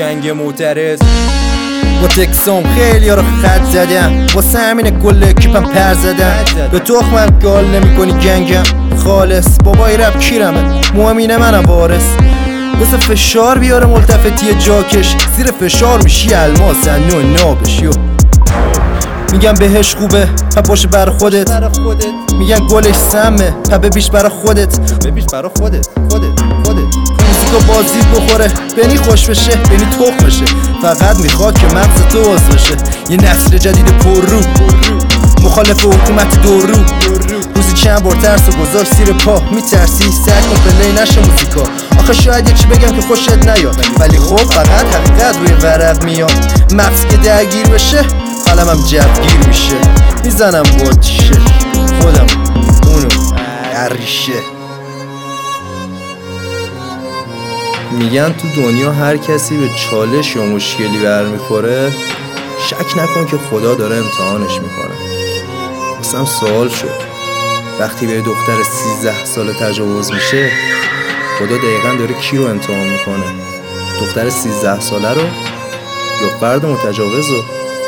گنگ معترض با تکسام خیلی ها رو خط زدم، واسه همین کل اکیپم پر زدم. به تخمم گال نمی کنی گنگم خالص، بابای رب کیرمه موامینه منم وارث. بس فشار بیاره ملتفتی جاکش، زیر فشار میشی الماس نو نابش. میگم بهش خوبه پا باشه برا خودت، میگن گلش سمه پا ببیش برا خودت، موزیکا بازی بخوره بینی خوش بشه، بینی تخم بشه. فقط میخواد که مغز تو باز بشه. یه نسل جدید پر رو مخالف حکومت دو رو، روزی چند بار ترسو گذاشت زیر پا. میترسی سعی کن پلی نشه موزیکا. آخه شاید یه چی بگم که خوشت نیاد، ولی خب فقط حقیقت روی ورق میاد. مغز که درگیر بشه قلمم جوگیر میشه. میزنم با تیشه خودم اونو عریشه. میگن تو دنیا هر کسی به چالش یا مشکلی برمیخوره شک نکن که خدا داره امتحانش میکنه. واسم سوال شد وقتی به دختر 13 ساله تجاوز میشه خدا دقیقا داره کی رو امتحان میکنه؟ دختر 13 ساله رو یا فرد متجاوز رو؟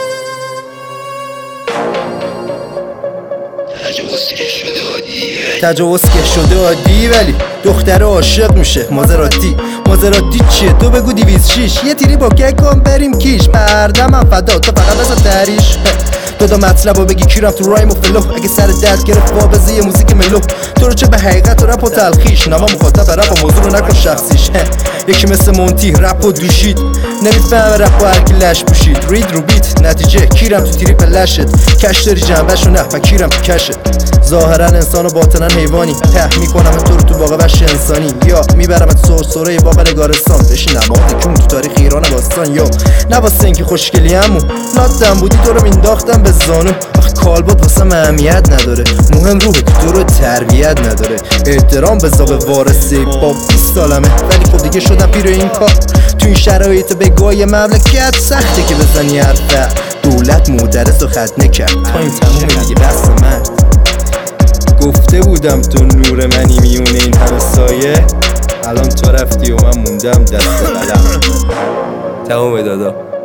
تجاوز که شده عادی ولی دختر عاشق میشه. مازراتی چیه؟ تو بگو 206 یه تیری با کن بریم کیش. بردمم فدا تو فقط بزن تریش. دو مطلب و بگی کیرم تو رایم و فلو. اگه سر درد گرفت وابزه یه موزیک ملو. تو رو چه به حقیقت و رپ و تلخیش. نامه مخاطب رپ و موضوع رو نکن شخصیش. یکی مثل مونتی رپ و دوشید نمیفهمه رپ و هرکی لش پوشید. رید رو بیت نتیجه کیرم تو تریپ لشت. کش داری جنبش و نه و کیرم تو کشت. ظاهرا انسان و باطنا حیوانی. ته میکنم تو رو تو باغ وحش انسانی. یا میبرمت سرسره باغ نگارستان. بشی نماد کون تو تاریخ ایران باستان. یا نه واسه اینکه خوشگلی همون لاتم بودی تو رو مینداختم به زانو. آخه کالبد واسه اهمیت نداره، مهم روحه که تو رو تربیت نداره. احترام به ذوق وارثه با 20 سالمه ولی خب دیگه شدم پیر این کار. تو این شرایط بگاه مملکت سخته که بزنی حرفه. دولت مدرس و ختنه کرد تا این تموم دیگه دست من. گفته بودم تو نور منی میونه این همه سایه. الان تو رفتی و من موندم دست قلم. تمام دادا.